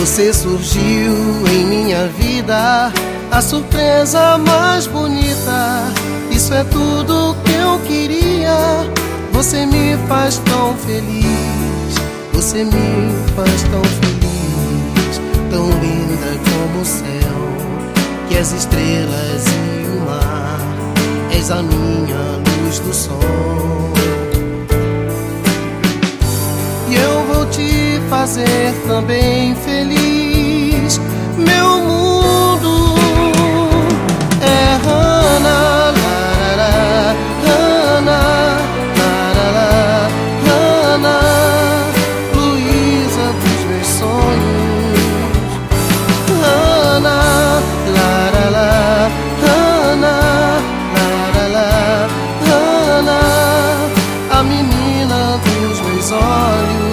Você surgiu em minha vida, a surpresa mais bonita. Isso é tudo que eu queria. Você me faz tão feliz, você me faz tão feliz, tão linda como o céu, que as estrelas e o mar. És a minha luz do sol. E eu vou te fazer também feliz. Meu mundo é Hannah, larará, Hannah, larará, Hannah, Luísa dos meus sonhos. Hannah, larará, Hannah, larará, Hannah, a menina dos meus olhos.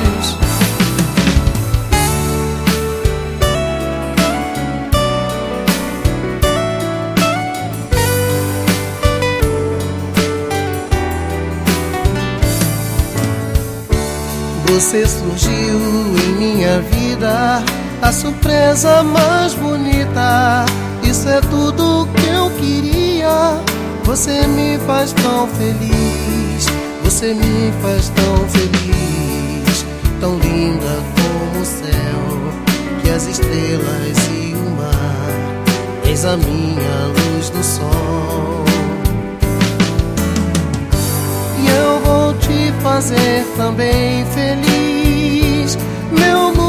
Você surgiu em minha vida, a surpresa mais bonita. Isso é tudo que eu queria. Você me faz tão feliz, você me faz tão feliz, tão linda como o céu, que as estrelas e o mar. És a minha luz do sol. E eu vou te fazer também feliz, meu mundo.